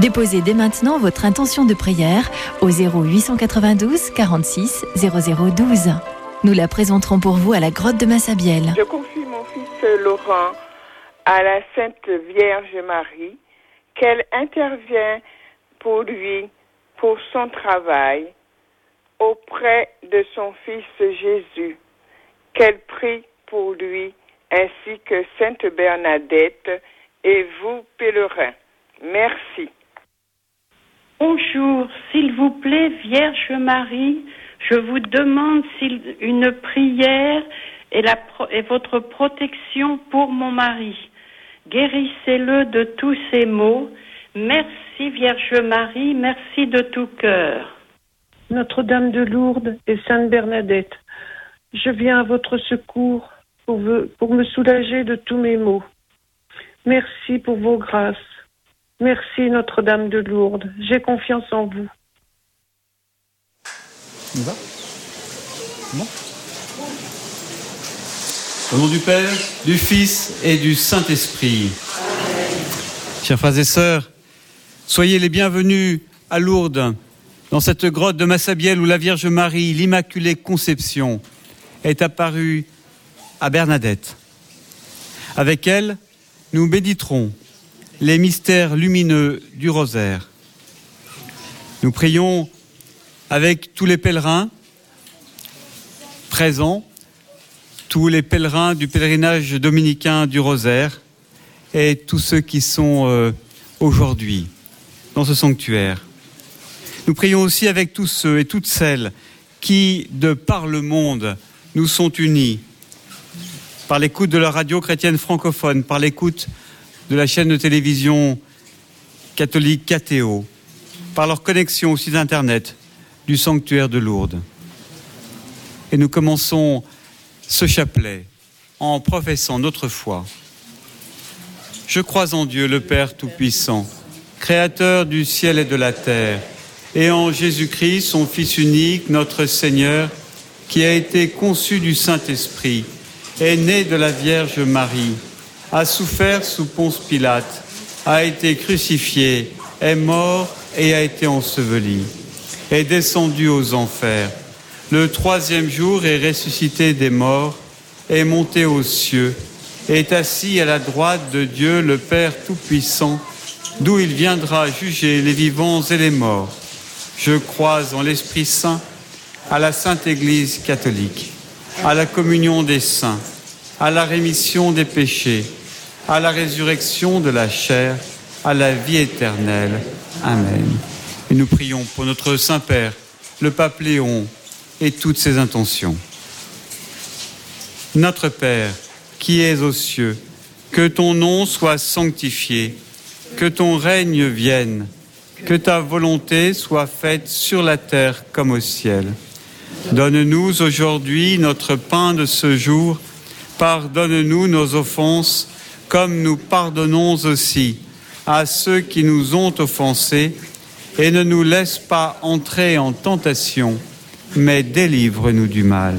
Déposez dès maintenant votre intention de prière au 0892 46 0012. Nous la présenterons pour vous à la grotte de Massabielle. Je confie mon fils Laurent à la Sainte Vierge Marie, qu'elle intervient pour lui, pour son travail, auprès de son fils Jésus, qu'elle prie pour lui, ainsi que Sainte Bernadette et vous, pèlerins. Merci. Bonjour, s'il vous plaît, Vierge Marie, je vous demande une prière et votre protection pour mon mari. Guérissez-le de tous ses maux. Merci Vierge Marie, merci de tout cœur. Notre-Dame de Lourdes et Sainte Bernadette, je viens à votre secours pour me soulager de tous mes maux. Merci pour vos grâces. Merci Notre-Dame de Lourdes, j'ai confiance en vous. On y va ? Bon. Au nom du Père, du Fils et du Saint-Esprit. Amen. Chers frères et sœurs, soyez les bienvenus à Lourdes, dans cette grotte de Massabielle où la Vierge Marie, l'Immaculée Conception, est apparue à Bernadette. Avec elle, nous méditerons les mystères lumineux du rosaire. Nous prions avec tous les pèlerins présents, tous les pèlerins du pèlerinage dominicain du rosaire et tous ceux qui sont aujourd'hui dans ce sanctuaire. Nous prions aussi avec tous ceux et toutes celles qui, de par le monde, nous sont unis par l'écoute de la radio chrétienne francophone, par l'écoute de la chaîne de télévision catholique KTO, par leur connexion au site internet du sanctuaire de Lourdes. Et nous commençons ce chapelet en professant notre foi. Je crois en Dieu, le Père Tout-Puissant, Créateur du ciel et de la terre, et en Jésus-Christ, son Fils unique, notre Seigneur, qui a été conçu du Saint-Esprit, est né de la Vierge Marie, a souffert sous Ponce Pilate, a été crucifié, est mort et a été enseveli, est descendu aux enfers. Le troisième jour est ressuscité des morts, est monté aux cieux, est assis à la droite de Dieu le Père Tout-Puissant, d'où il viendra juger les vivants et les morts. Je crois en l'Esprit Saint, à la Sainte Église catholique, à la communion des saints, à la rémission des péchés, à la résurrection de la chair, à la vie éternelle. Amen. Et nous prions pour notre Saint-Père, le Pape Léon, et toutes ses intentions. Notre Père, qui es aux cieux, que ton nom soit sanctifié, que ton règne vienne, que ta volonté soit faite sur la terre comme au ciel. Donne-nous aujourd'hui notre pain de ce jour. Pardonne-nous nos offenses, comme nous pardonnons aussi à ceux qui nous ont offensés, et ne nous laisse pas entrer en tentation, mais délivre-nous du mal.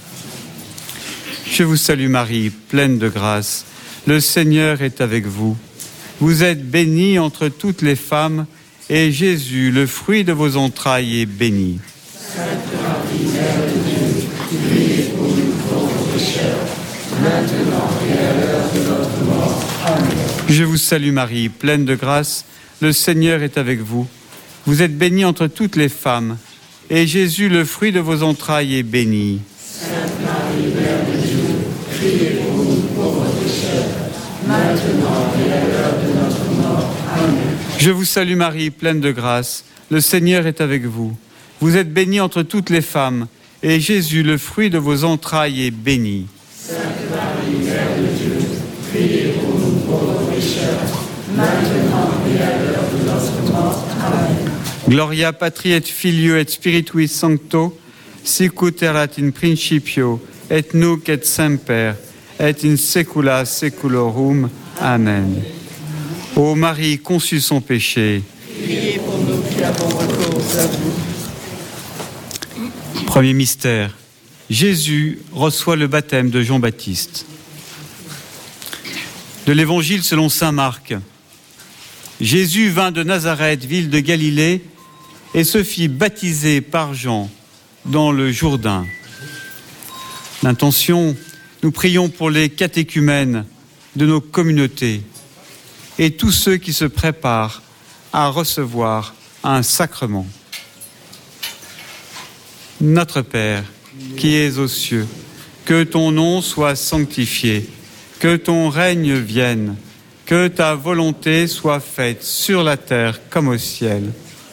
Je vous salue Marie, pleine de grâce. Le Seigneur est avec vous. Vous êtes bénie entre toutes les femmes, et Jésus, le fruit de vos entrailles, est béni. Sainte Marie, Mère de Dieu, priez pour nous pauvres pécheurs, maintenant et à l'heure de notre mort. Amen. Je vous salue Marie, pleine de grâce. Le Seigneur est avec vous. Vous êtes bénie entre toutes les femmes, et Jésus, le fruit de vos entrailles, est béni. Sainte Marie, Mère de Dieu, priez pour nous pauvres pécheurs, maintenant et à l'heure de notre mort. Amen. Je vous salue Marie, pleine de grâce. Le Seigneur est avec vous. Vous êtes bénie entre toutes les femmes, et Jésus, le fruit de vos entrailles, est béni. Sainte Marie, Mère de Dieu, priez pour nous pauvres pécheurs, maintenant et à l'heure de notre mort. Amen. Gloria Patri et Filio et Spiritui Sancto, sicut erat in principio, et nunc et semper, et in saecula saeculorum. Amen. Ô Marie, conçue sans péché, Priez pour nous qui avons recours à vous. Premier mystère, Jésus reçoit le baptême de Jean-Baptiste. De l'Évangile selon saint Marc. Jésus vint de Nazareth, ville de Galilée, et se fit baptiser par Jean dans le Jourdain. L'intention, nous prions pour les catéchumènes de nos communautés et tous ceux qui se préparent à recevoir un sacrement. Notre Père, qui es aux cieux, que ton nom soit sanctifié, que ton règne vienne, que ta volonté soit faite sur la terre comme au ciel.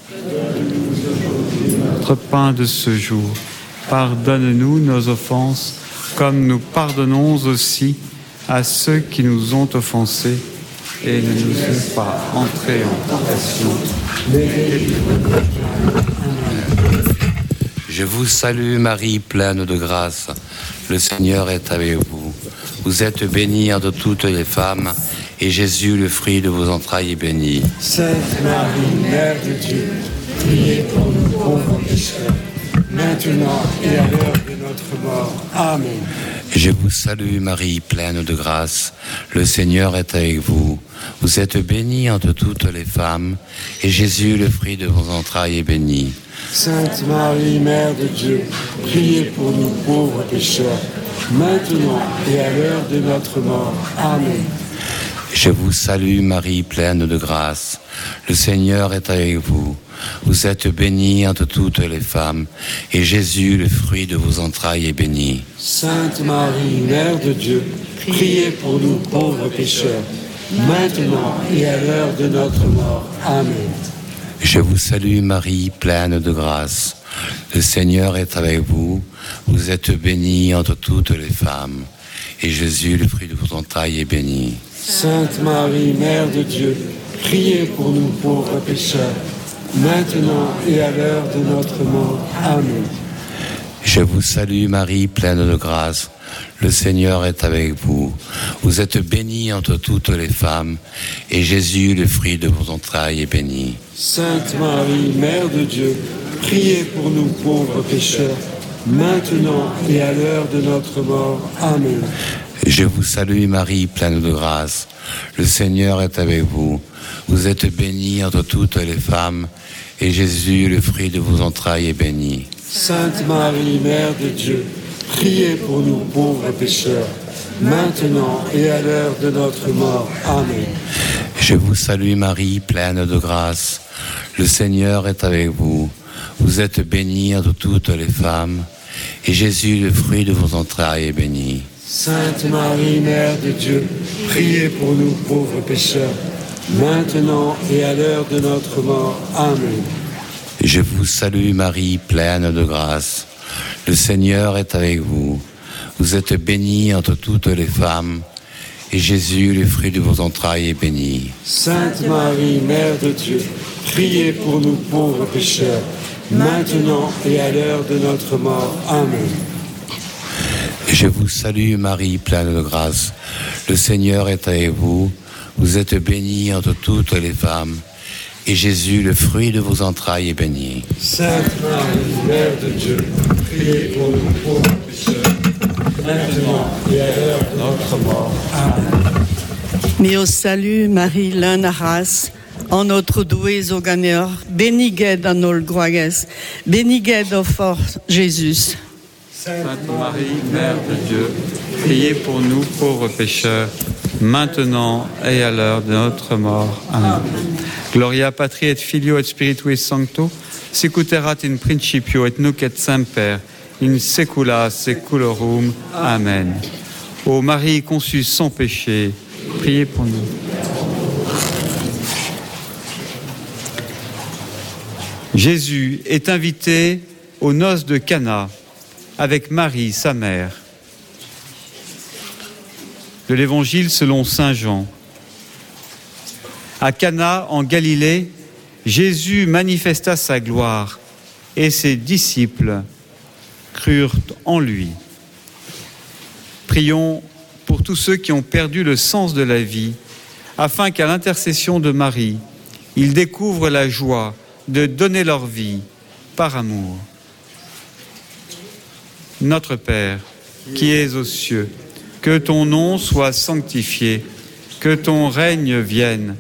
Notre pain de ce jour, pardonne-nous nos offenses, comme nous pardonnons aussi à ceux qui nous ont offensés, et ne nous fais pas entrer en tentation. Je vous salue Marie, pleine de grâce. Le Seigneur est avec vous. Vous êtes bénie entre toutes les femmes, et Jésus, le fruit de vos entrailles, est béni. Sainte Marie, Mère de Dieu, priez pour nous pauvres pécheurs, maintenant et à l'heure de notre mort. Amen. Je vous salue Marie, pleine de grâce. Le Seigneur est avec vous. Vous êtes bénie entre toutes les femmes, et Jésus, le fruit de vos entrailles, est béni. Sainte Marie, Mère de Dieu, priez pour nous pauvres pécheurs, maintenant et à l'heure de notre mort. Amen. Je vous salue Marie, pleine de grâce. Le Seigneur est avec vous. Vous êtes bénie entre toutes les femmes, et Jésus, le fruit de vos entrailles, est béni. Sainte Marie, Mère de Dieu, priez pour nous pauvres pécheurs, maintenant et à l'heure de notre mort. Amen. Je vous salue Marie, pleine de grâce. Le Seigneur est avec vous. Vous êtes bénie entre toutes les femmes, et Jésus, le fruit de vos entrailles, est béni. Sainte Marie, Mère de Dieu, priez pour nous pauvres pécheurs, maintenant et à l'heure de notre mort. Amen. Je vous salue Marie, pleine de grâce. Le Seigneur est avec vous. Vous êtes bénie entre toutes les femmes, et Jésus, le fruit de vos entrailles, est béni. Sainte Marie, Mère de Dieu, priez pour nous pauvres pécheurs, maintenant et à l'heure de notre mort. Amen. Je vous salue Marie, pleine de grâce. Le Seigneur est avec vous. Vous êtes bénie entre toutes les femmes, et Jésus, le fruit de vos entrailles, est béni. Sainte Marie, Mère de Dieu, priez pour nous pauvres pécheurs, maintenant et à l'heure de notre mort. Amen. Je vous salue Marie, pleine de grâce. Le Seigneur est avec vous. Vous êtes bénie entre toutes les femmes, et Jésus, le fruit de vos entrailles, est béni. Sainte Marie, Mère de Dieu, priez pour nous pauvres pécheurs, maintenant et à l'heure de notre mort. Amen. Je vous salue Marie, pleine de grâce. Le Seigneur est avec vous. Vous êtes bénie entre toutes les femmes, et Jésus, le fruit de vos entrailles, est béni. Sainte Marie, Mère de Dieu, priez pour nous pauvres pécheurs, maintenant et à l'heure de notre mort. Amen. Je vous salue Marie, pleine de grâce. Le Seigneur est avec vous. Vous êtes bénie entre toutes les femmes, et Jésus, le fruit de vos entrailles, est béni. Sainte Marie, Mère de Dieu, priez pour nous pauvres pécheurs, maintenant et à l'heure de notre mort. Amen. Mio salut Marie, lana race, en notre doué au gagneur, bénigued en ol groages, bénigued au fort Jésus. Sainte Marie, Mère de Dieu, priez pour nous pauvres pécheurs, maintenant et à l'heure de notre mort. Amen. Gloria Patri et Filio et Spiritui Sancto, sicuterat in principio et nunc et semper, in saecula saeculorum. Amen. Ô Marie conçue sans péché, priez pour nous. Jésus est invité aux noces de Cana avec Marie, sa mère. De l'Évangile selon saint Jean. À Cana, en Galilée, Jésus manifesta sa gloire et ses disciples crurent en lui. Prions pour tous ceux qui ont perdu le sens de la vie, afin qu'à l'intercession de Marie, ils découvrent la joie de donner leur vie par amour. Notre Père, qui es aux cieux, que ton nom soit sanctifié, que ton règne vienne,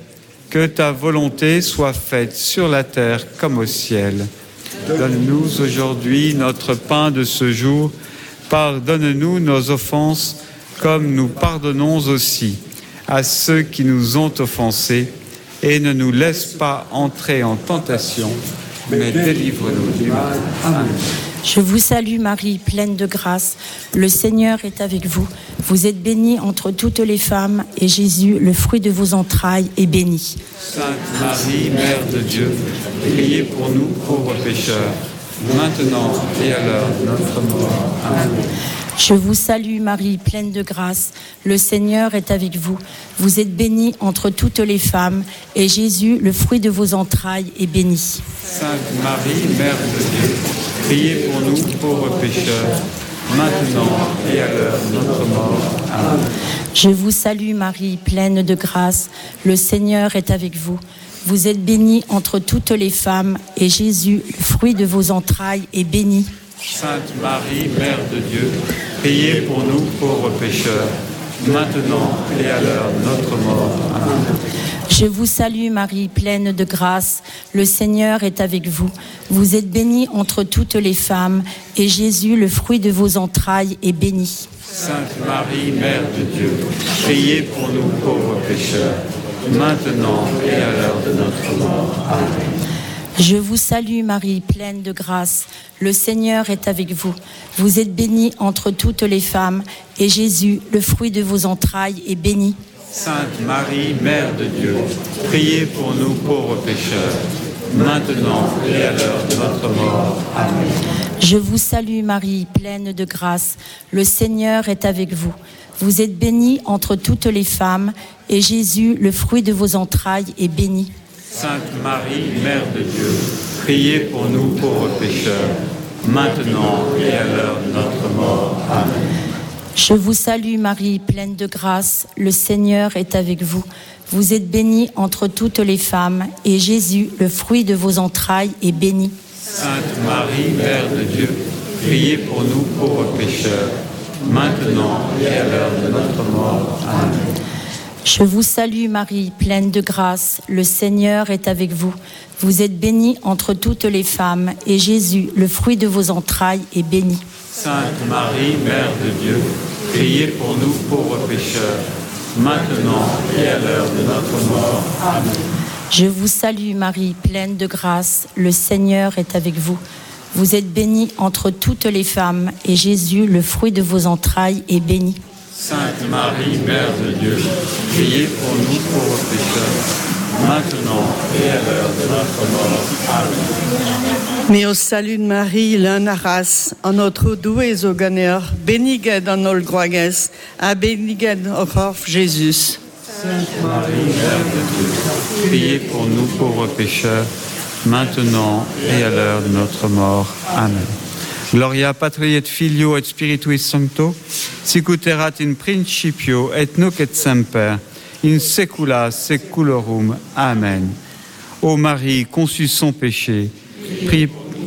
que ta volonté soit faite sur la terre comme au ciel. Donne-nous aujourd'hui notre pain de ce jour. Pardonne-nous nos offenses, comme nous pardonnons aussi à ceux qui nous ont offensés. Et ne nous laisse pas entrer en tentation, mais délivre-nous du mal. Amen. Je vous salue Marie, pleine de grâce. Le Seigneur est avec vous. Vous êtes bénie entre toutes les femmes, et Jésus, le fruit de vos entrailles, est béni. Sainte Marie, Mère de Dieu, priez pour nous pauvres pécheurs, maintenant et à l'heure de notre mort. Amen. Je vous salue Marie, pleine de grâce. Le Seigneur est avec vous. Vous êtes bénie entre toutes les femmes, et Jésus, le fruit de vos entrailles, est béni. Sainte Marie, Mère de Dieu, priez pour nous pauvres pécheurs, maintenant et à l'heure de notre mort. Amen. Je vous salue Marie, pleine de grâce. Le Seigneur est avec vous. Vous êtes bénie entre toutes les femmes, et Jésus, le fruit de vos entrailles, est béni. Sainte Marie, Mère de Dieu, priez pour nous pauvres pécheurs, maintenant et à l'heure de notre mort. Amen. Je vous salue Marie, pleine de grâce. Le Seigneur est avec vous. Vous êtes bénie entre toutes les femmes, et Jésus, le fruit de vos entrailles, est béni. Sainte Marie, Mère de Dieu, priez pour nous pauvres pécheurs, maintenant et à l'heure de notre mort. Amen. Je vous salue Marie, pleine de grâce. Le Seigneur est avec vous. Vous êtes bénie entre toutes les femmes, et Jésus, le fruit de vos entrailles, est béni. Sainte Marie, Mère de Dieu, priez pour nous pauvres pécheurs, maintenant et à l'heure de notre mort. Amen. Je vous salue Marie, pleine de grâce. Le Seigneur est avec vous. Vous êtes bénie entre toutes les femmes, et Jésus, le fruit de vos entrailles, est béni. Sainte Marie, Mère de Dieu, priez pour nous pauvres pécheurs, maintenant et à l'heure de notre mort. Amen. Je vous salue Marie, pleine de grâce. Le Seigneur est avec vous. Vous êtes bénie entre toutes les femmes, et Jésus, le fruit de vos entrailles, est béni. Sainte Marie, Mère de Dieu, priez pour nous pauvres pécheurs, maintenant et à l'heure de notre mort. Amen. Je vous salue Marie, pleine de grâce. Le Seigneur est avec vous. Vous êtes bénie entre toutes les femmes, et Jésus, le fruit de vos entrailles, est béni. Sainte Marie, Mère de Dieu, priez pour nous pauvres pécheurs, maintenant et à l'heure de notre mort. Amen. Je vous salue Marie, pleine de grâce. Le Seigneur est avec vous. Vous êtes bénie entre toutes les femmes, et Jésus, le fruit de vos entrailles, est béni. Sainte Marie, Mère de Dieu, priez pour nous pauvres pécheurs, maintenant et à l'heure de notre mort. Amen. Mais au salut de Marie, l'Anaras, en notre doué Zoganer, bénigued en ol groages, à bénigued au Jésus. Sainte Marie, Mère de Dieu, priez pour nous pauvres pécheurs, maintenant et à l'heure de notre mort. Amen. Gloria Patri et Filio et Spiritus Sancto, sicut erat in principio et nunc et semper, in saecula saeculorum. Amen. Ô Marie, conçue sans péché, prie.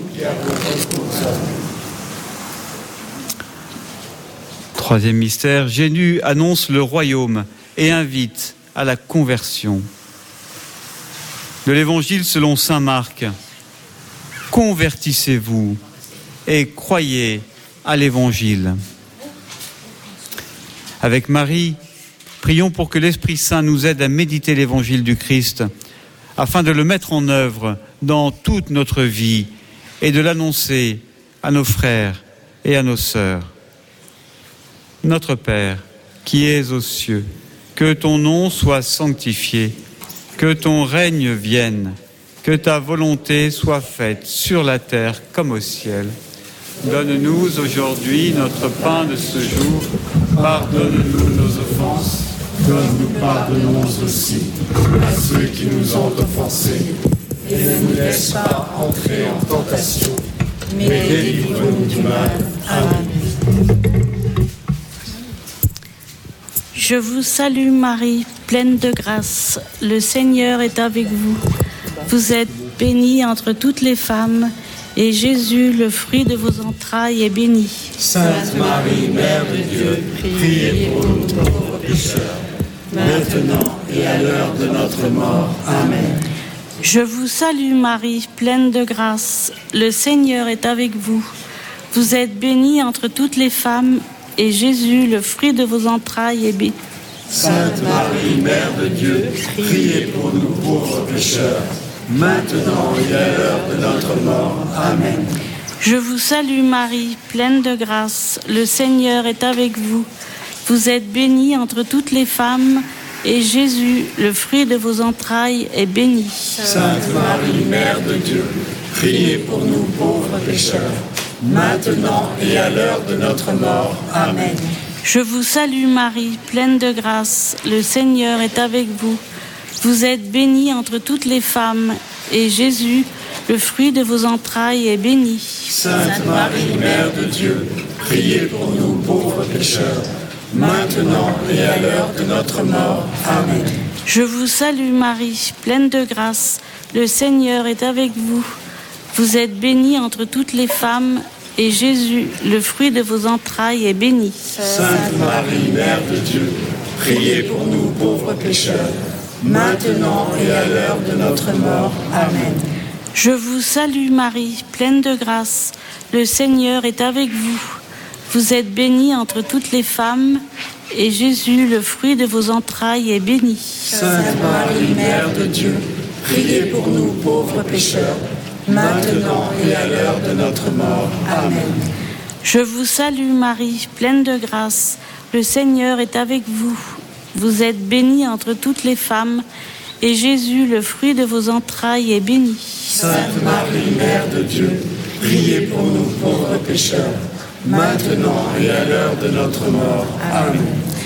Troisième mystère, Jésus annonce le royaume et invite à la conversion. De l'Évangile selon saint Marc. Convertissez-vous et croyez à l'Évangile. Avec Marie, prions pour que l'Esprit Saint nous aide à méditer l'Évangile du Christ, afin de le mettre en œuvre dans toute notre vie et de l'annoncer à nos frères et à nos sœurs. Notre Père, qui es aux cieux, que ton nom soit sanctifié, que ton règne vienne, que ta volonté soit faite sur la terre comme au ciel. Donne-nous aujourd'hui notre pain de ce jour. Pardonne-nous nos offenses, comme nous pardonnons aussi à ceux qui nous ont offensés. Et ne nous laisse pas entrer en tentation, mais délivre-nous du mal. Amen. Je vous salue Marie, pleine de grâce. Le Seigneur est avec vous. Vous êtes bénie entre toutes les femmes, et Jésus, le fruit de vos entrailles, est béni. Sainte Marie, Mère de Dieu, priez pour nous pauvres pécheurs, maintenant et à l'heure de notre mort. Amen. Je vous salue Marie, pleine de grâce. Le Seigneur est avec vous. Vous êtes bénie entre toutes les femmes, et Jésus, le fruit de vos entrailles, est béni. Sainte Marie, Mère de Dieu, priez pour nous pauvres pécheurs, maintenant et à l'heure de notre mort. Amen. Je vous salue Marie, pleine de grâce. Le Seigneur est avec vous. Vous êtes bénie entre toutes les femmes, et Jésus, le fruit de vos entrailles, est béni. Sainte Marie, Mère de Dieu, priez pour nous pauvres pécheurs, maintenant et à l'heure de notre mort. Amen. Je vous salue Marie, pleine de grâce. Le Seigneur est avec vous. Vous êtes bénie entre toutes les femmes, et Jésus, le fruit de vos entrailles, est béni. Sainte Marie, Mère de Dieu, priez pour nous pauvres pécheurs, maintenant et à l'heure de notre mort. Amen. Je vous salue Marie, pleine de grâce. Le Seigneur est avec vous. Vous êtes bénie entre toutes les femmes, et Jésus, le fruit de vos entrailles, est béni. Sainte Marie, Mère de Dieu, priez pour nous pauvres pécheurs, maintenant et à l'heure de notre mort. Amen. Je vous salue Marie, pleine de grâce. Le Seigneur est avec vous. Vous êtes bénie entre toutes les femmes, et Jésus, le fruit de vos entrailles, est béni. Sainte Marie, Mère de Dieu, priez pour nous pauvres pécheurs, maintenant et à l'heure de notre mort. Amen. Je vous salue Marie, pleine de grâce. Le Seigneur est avec vous. Vous êtes bénie entre toutes les femmes, et Jésus, le fruit de vos entrailles, est béni. Sainte Marie, Mère de Dieu, priez pour nous pauvres pécheurs, maintenant et à l'heure de notre mort. Amen.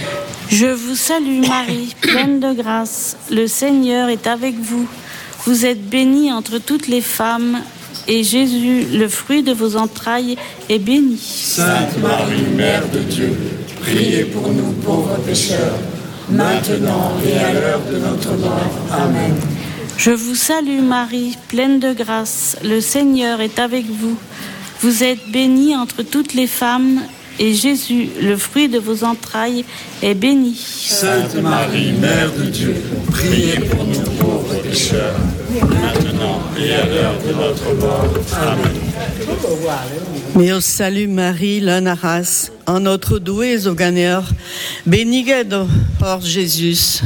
Je vous salue Marie, pleine de grâce. Le Seigneur est avec vous. Vous êtes bénie entre toutes les femmes, et Jésus, le fruit de vos entrailles, est béni. Sainte Marie, Mère de Dieu, priez pour nous pauvres pécheurs, maintenant et à l'heure de notre mort. Amen. Je vous salue Marie, pleine de grâce. Le Seigneur est avec vous. Vous êtes bénie entre toutes les femmes, et Jésus, le fruit de vos entrailles, est béni. Sainte Marie, Mère de Dieu, priez pour nous pauvres pécheurs, maintenant et à l'heure de notre mort. Amen. Mio salut Marie, l'anaras, en notre doué au gagneur, béniguedo hors Jésus.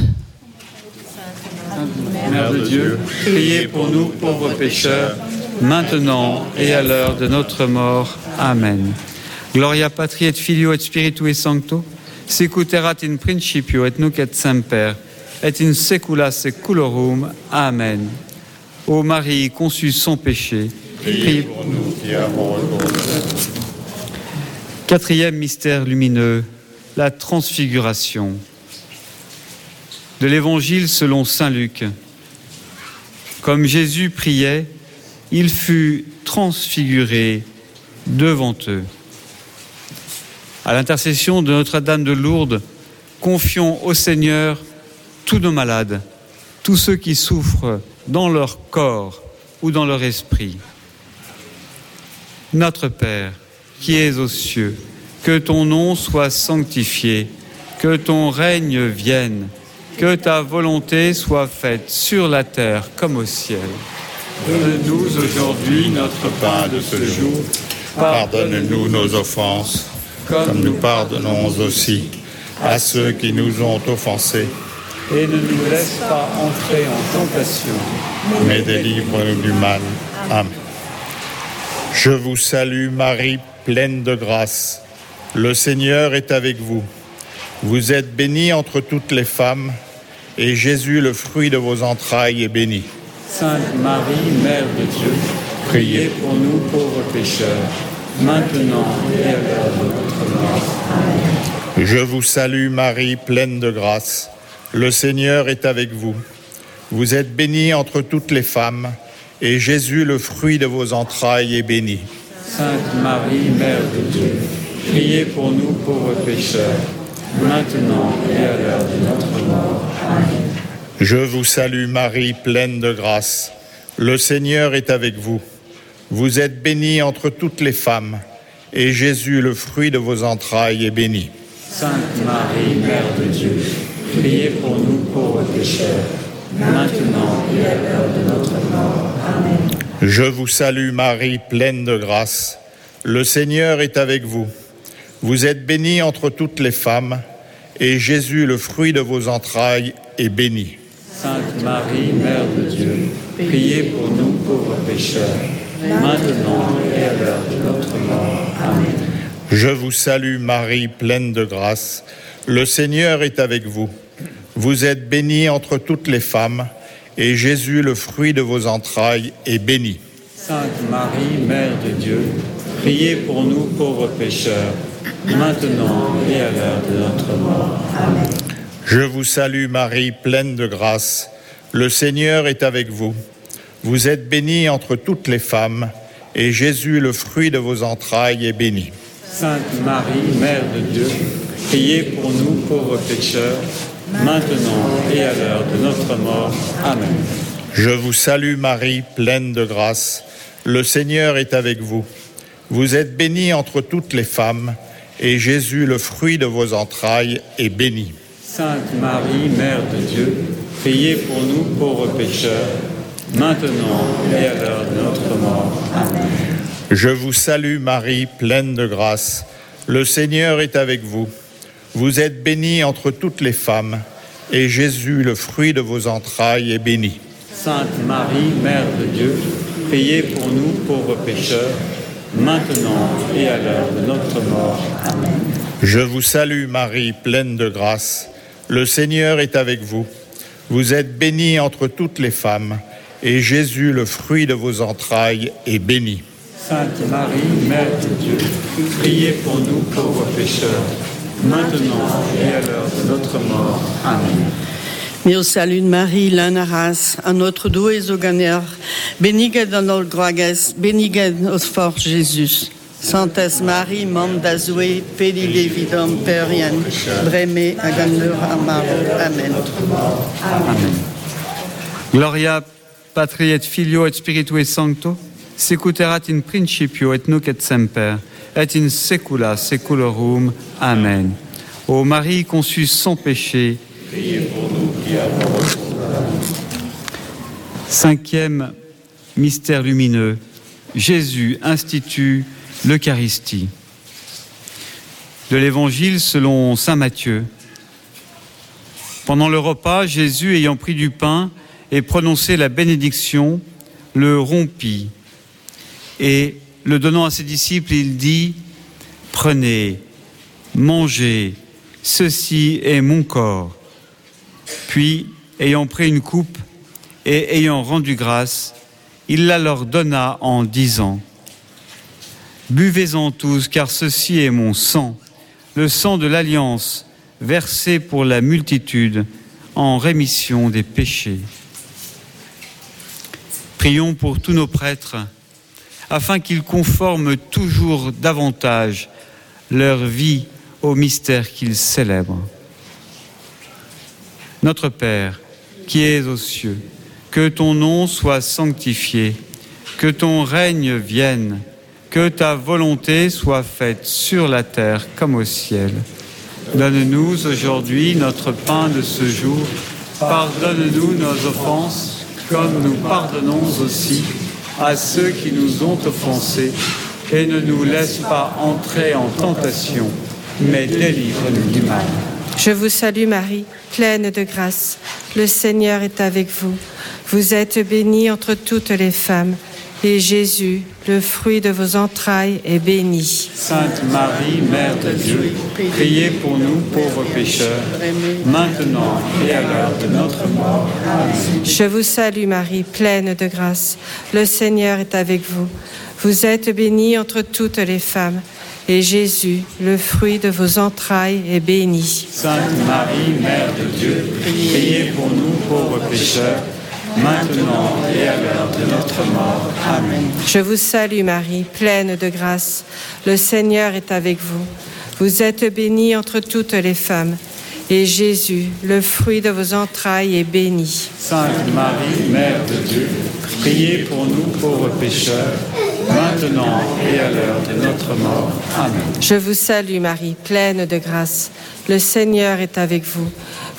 Mère de Dieu, priez pour nous pauvres pécheurs, maintenant et à l'heure de notre mort. Amen. Gloria Patri et Filio et Spiritui Sancto, sicuterat in principio et nunc et semper, et in saecula saeculorum. Amen. Ô Marie, conçue sans péché, priez pour nous qui avons recours. Quatrième mystère lumineux, la transfiguration. De l'Évangile selon saint Luc. Comme Jésus priait, il fut transfiguré devant eux. À l'intercession de Notre-Dame de Lourdes, confions au Seigneur tous nos malades, tous ceux qui souffrent dans leur corps ou dans leur esprit. Notre Père, qui es aux cieux, que ton nom soit sanctifié, que ton règne vienne, que ta volonté soit faite sur la terre comme au ciel. Donne-nous aujourd'hui notre pain de ce jour. Pardonne-nous nos offenses, comme nous pardonnons aussi à ceux qui nous ont offensés. Et ne nous laisse pas entrer en tentation, mais délivre-nous du mal. Amen. Je vous salue Marie, pleine de grâce. Le Seigneur est avec vous. Vous êtes bénie entre toutes les femmes, et Jésus, le fruit de vos entrailles, est béni. Sainte Marie, Mère de Dieu, priez pour nous pauvres pécheurs, maintenant et à l'heure de notre mort. Amen. Je vous salue Marie, pleine de grâce. Le Seigneur est avec vous. Vous êtes bénie entre toutes les femmes, et Jésus, le fruit de vos entrailles, est béni. Sainte Marie, Mère de Dieu, priez pour nous pauvres pécheurs, maintenant et à l'heure de notre mort. Amen. Je vous salue Marie, pleine de grâce. Le Seigneur est avec vous. Vous êtes bénie entre toutes les femmes, et Jésus, le fruit de vos entrailles, est béni. Sainte Marie, Mère de Dieu, priez pour nous pauvres pécheurs, maintenant et à l'heure de notre mort. Amen. Je vous salue Marie, pleine de grâce. Le Seigneur est avec vous. Vous êtes bénie entre toutes les femmes, et Jésus, le fruit de vos entrailles, est béni. Sainte Marie, Mère de Dieu, priez pour nous pauvres pécheurs, maintenant et à l'heure de notre mort. Amen. Je vous salue Marie, pleine de grâce. Le Seigneur est avec vous. Vous êtes bénie entre toutes les femmes, et Jésus, le fruit de vos entrailles, est béni. Sainte Marie, Mère de Dieu, priez pour nous pauvres pécheurs, maintenant et à l'heure de notre mort. Amen. Je vous salue Marie, pleine de grâce. Le Seigneur est avec vous. Vous êtes bénie entre toutes les femmes, et Jésus, le fruit de vos entrailles, est béni. Sainte Marie, Mère de Dieu, priez pour nous pauvres pécheurs, maintenant et à l'heure de notre mort. Amen. Je vous salue Marie, pleine de grâce. Le Seigneur est avec vous. Vous êtes bénie entre toutes les femmes, et Jésus, le fruit de vos entrailles, est béni. Sainte Marie, Mère de Dieu, priez pour nous pauvres pécheurs, maintenant et à l'heure de notre mort. Amen. Je vous salue Marie, pleine de grâce. Le Seigneur est avec vous. Vous êtes bénie entre toutes les femmes, et Jésus, le fruit de vos entrailles, est béni. Sainte Marie, Mère de Dieu, priez pour nous pauvres pécheurs, maintenant et à l'heure de notre mort. Amen. Je vous salue Marie, pleine de grâce. Le Seigneur est avec vous. Vous êtes bénie entre toutes les femmes, et Jésus, le fruit de vos entrailles, est béni. Sainte Marie, Mère de Dieu, priez pour nous pauvres pécheurs, maintenant et à l'heure de notre mort. Amen. Meu salud Marie, Lanaras, a notre doué Zoganer, benigued en ol groages, benigued os fort Jésus. Santes Marie, mam d'azoué, pedi levidum perien, breme aganur amaro. Amen. Amen. Gloria Patri et Filio et Spiritui Sancto, secuterat in principio et nunc et semper, et in saecula saeculorum. Amen. Ô Marie conçue sans péché, priez pour nous qui avons recours à vous. Cinquième mystère lumineux, Jésus institue l'Eucharistie. De l'Évangile selon saint Matthieu. Pendant le repas, Jésus, ayant pris du pain et prononcé la bénédiction, le rompit. Et le donnant à ses disciples, il dit : prenez, mangez, ceci est mon corps. Puis, ayant pris une coupe et ayant rendu grâce, il la leur donna en disant : buvez-en tous, car ceci est mon sang, le sang de l'alliance, versé pour la multitude en rémission des péchés. Prions pour tous nos prêtres, afin qu'ils conforment toujours davantage leur vie au mystère qu'ils célèbrent. Notre Père, qui es aux cieux, que ton nom soit sanctifié, que ton règne vienne, que ta volonté soit faite sur la terre comme au ciel. Donne-nous aujourd'hui notre pain de ce jour. Pardonne-nous nos offenses, comme nous pardonnons aussi à ceux qui nous ont offensés. Et ne nous laisse pas entrer en tentation, mais délivre-nous du mal. Je vous salue Marie, pleine de grâce. Le Seigneur est avec vous. Vous êtes bénie entre toutes les femmes. Et Jésus, le fruit de vos entrailles, est béni. Sainte Marie, Mère de Dieu, priez pour nous pauvres pécheurs, maintenant et à l'heure de notre mort. Amen. Je vous salue Marie, pleine de grâce. Le Seigneur est avec vous. Vous êtes bénie entre toutes les femmes. Et Jésus, le fruit de vos entrailles, est béni. Sainte Marie, Mère de Dieu, priez pour nous pauvres pécheurs, maintenant et à l'heure de notre mort. Amen. Je vous salue Marie, pleine de grâce. Le Seigneur est avec vous. Vous êtes bénie entre toutes les femmes. Et Jésus, le fruit de vos entrailles, est béni. Sainte Marie, Mère de Dieu, priez pour nous pauvres pécheurs, maintenant et à l'heure de notre mort. Amen. Je vous salue Marie, pleine de grâce. Le Seigneur est avec vous.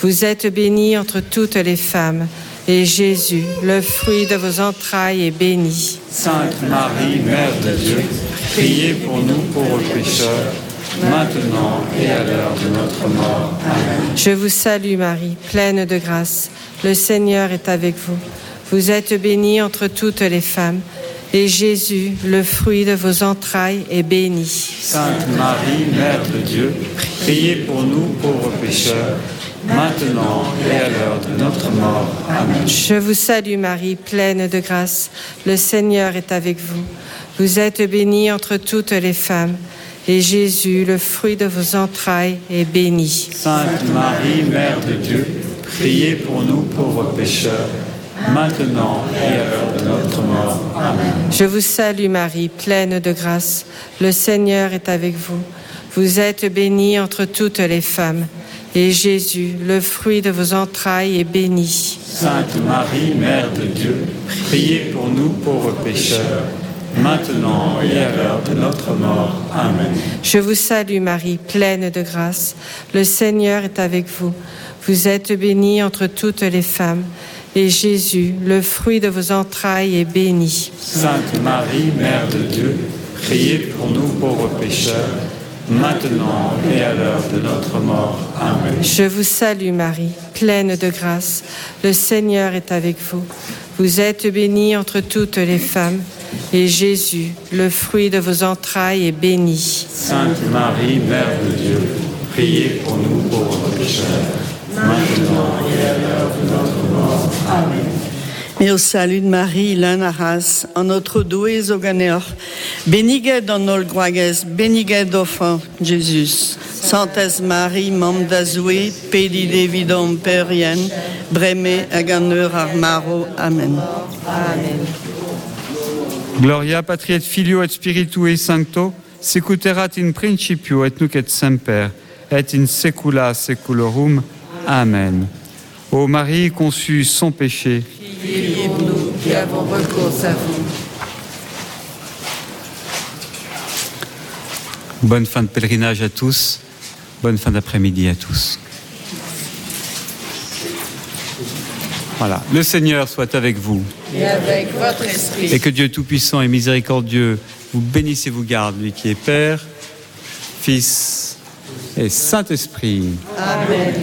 Vous êtes bénie entre toutes les femmes, et Jésus, le fruit de vos entrailles, est béni. Sainte Marie, Mère de Dieu, priez pour nous pauvres pécheurs, maintenant et à l'heure de notre mort. Amen. Je vous salue Marie, pleine de grâce. Le Seigneur est avec vous. Vous êtes bénie entre toutes les femmes, et Jésus, le fruit de vos entrailles, est béni. Sainte Marie, Mère de Dieu, priez pour nous pauvres pécheurs, maintenant et à l'heure de notre mort. Amen. Je vous salue Marie, pleine de grâce. Le Seigneur est avec vous. Vous êtes bénie entre toutes les femmes, et Jésus, le fruit de vos entrailles, est béni. Sainte Marie, Mère de Dieu, priez pour nous pauvres pécheurs, maintenant et à l'heure de notre mort. Amen. Je vous salue Marie, pleine de grâce. Le Seigneur est avec vous. Vous êtes bénie entre toutes les femmes, et Jésus, le fruit de vos entrailles, est béni. Sainte Marie, Mère de Dieu, priez pour nous pauvres pécheurs, maintenant et à l'heure de notre mort. Amen. Je vous salue Marie, pleine de grâce. Le Seigneur est avec vous. Vous êtes bénie entre toutes les femmes, et Jésus, le fruit de vos entrailles, est béni. Sainte Marie, Mère de Dieu, priez pour nous pauvres pécheurs, maintenant et à l'heure de notre mort. Amen. Je vous salue Marie, pleine de grâce. Le Seigneur est avec vous. Vous êtes bénie entre toutes les femmes, et Jésus, le fruit de vos entrailles, est béni. Sainte Marie, Mère de Dieu, priez pour nous pauvres pécheurs, maintenant et à l'heure de notre mort. Amen. Et au salut de Marie, l'anaras, en notre doué zoganer, beniguet dans nos groages, beniguet d'offrant Jésus. Sainte Marie, Mame d'Azoué, pedi Davidom perien, breme aganeur armaro. Amen. Amen. Gloria Patri et Filio et Spiritui Sancto, secuterat in principio et nunc et semper, et in saecula saeculorum. Amen. Ô Marie conçue sans péché, Priez pour nous qui avons recours à vous. bonne fin de pèlerinage à tous, bonne fin d'après-midi à tous. Voilà, le Seigneur soit avec vous. Et avec votre esprit. Et que Dieu Tout-Puissant et Miséricordieux vous bénisse et vous garde, lui qui est Père, Fils et Saint-Esprit. Amen.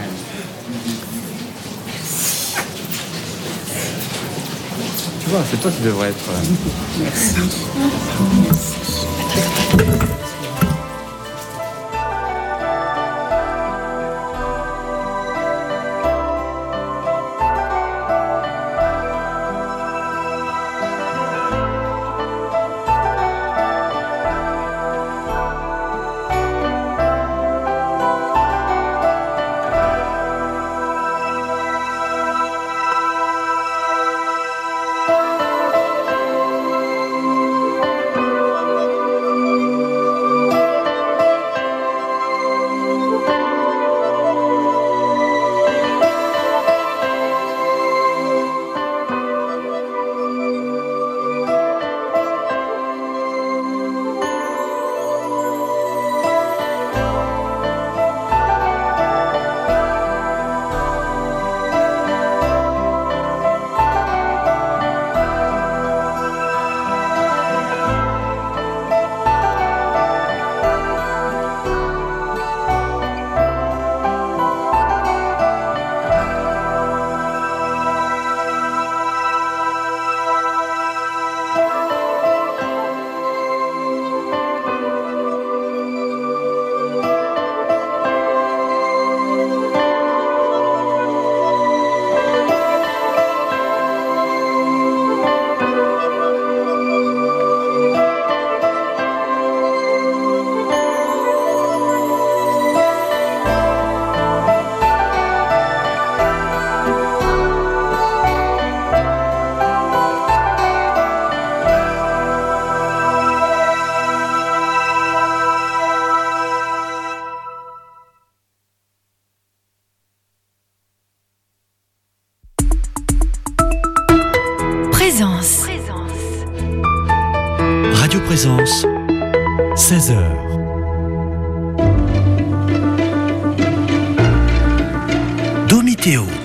Tu vois, c'est toi qui devrais être... Merci. Radio Présence, 16h. météo.